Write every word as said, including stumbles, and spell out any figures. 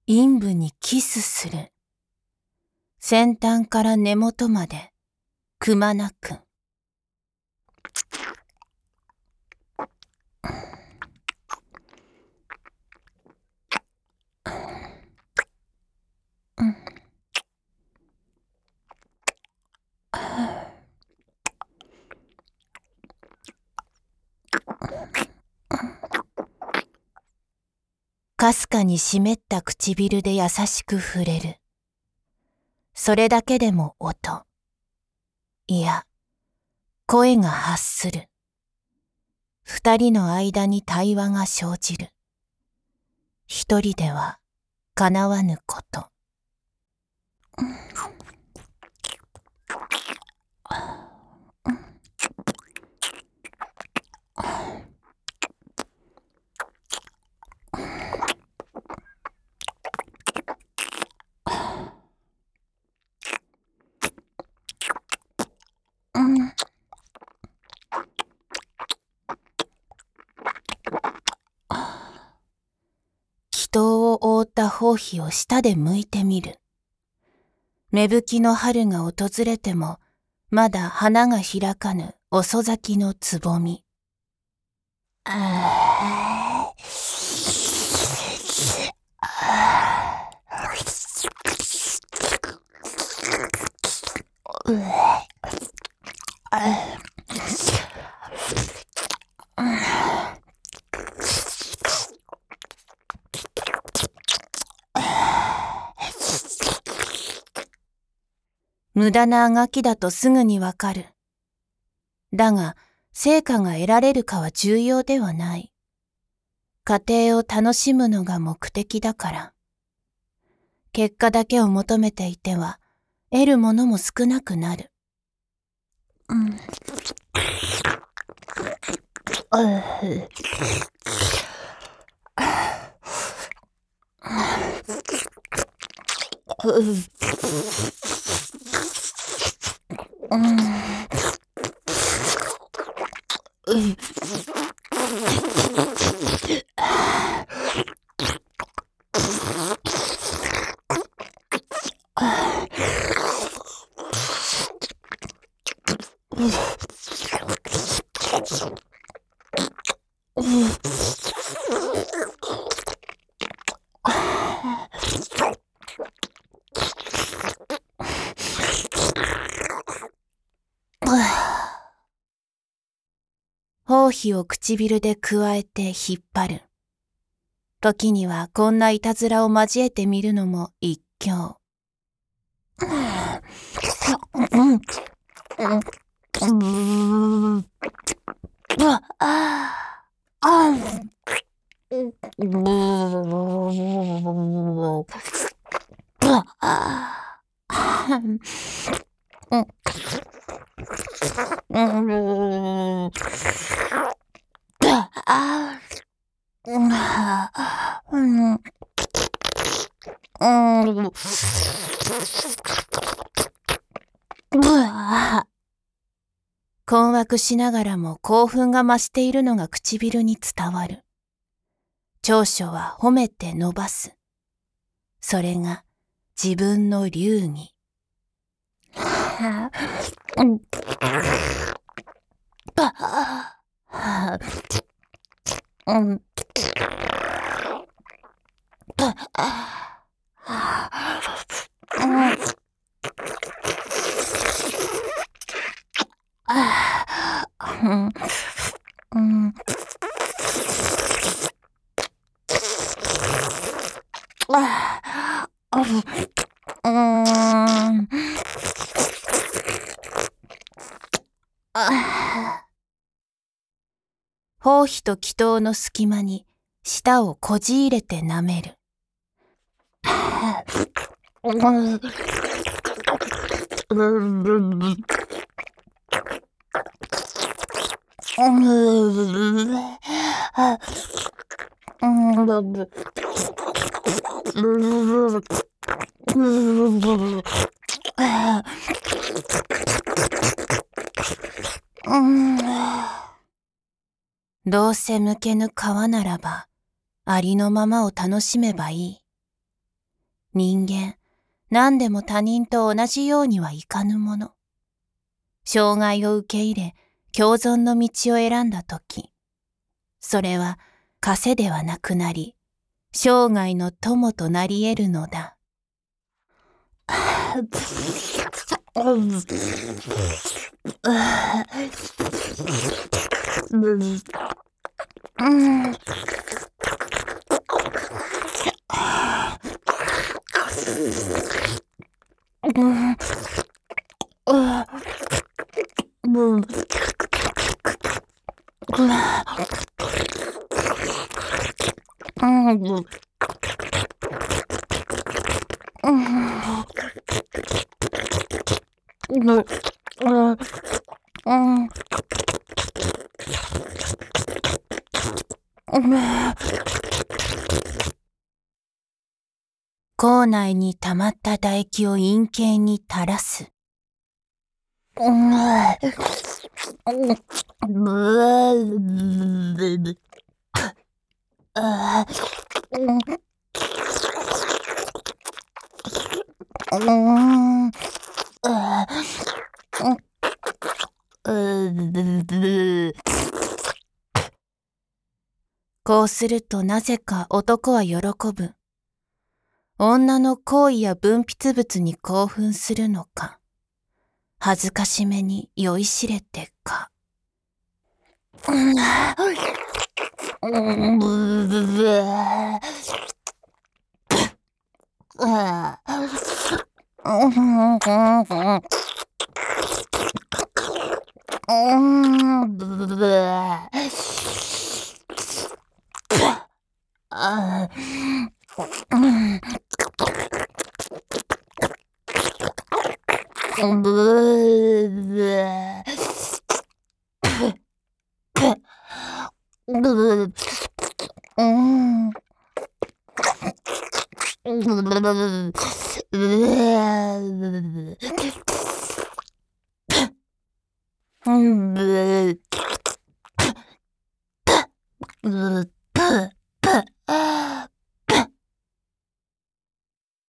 陰部にキスする。先端から根元までくまなく。かすかに湿った唇で優しく触れる。それだけでも音。いや、声が発する。二人の間に対話が生じる。一人では叶わぬこと。祈祷を覆った包皮を舌で剥いてみる。芽吹きの春が訪れても、まだ花が開かぬ遅咲きのつぼみ。ああ。無駄なあがきだとすぐにわかる。だが、成果が得られるかは重要ではない。過程を楽しむのが目的だから。結果だけを求めていては、得るものも少なくなる。うん。包皮を唇でくわえて引っ張る。時にはこんないたずらを交えてみるのも一興。困惑しながらも興奮が増しているのが唇に伝わる。長所は褒めて伸ばす。それが自分の流儀。包皮と気筒の隙間に舌をこじ入れて舐める。どうせ剥けぬ皮ならば、ありのままを楽しめばいい。 人間、何でも他人と同じようにはいかぬもの。障害を受け入れ、共存の道を選んだとき、それは枷ではなくなり、生涯の友となり得るのだ。口内に溜まった唾液を陰茎に垂らす。こうするとなぜか男は喜ぶ。女の行為や分泌物に興奮するのか、恥ずかしめに酔いしれてか。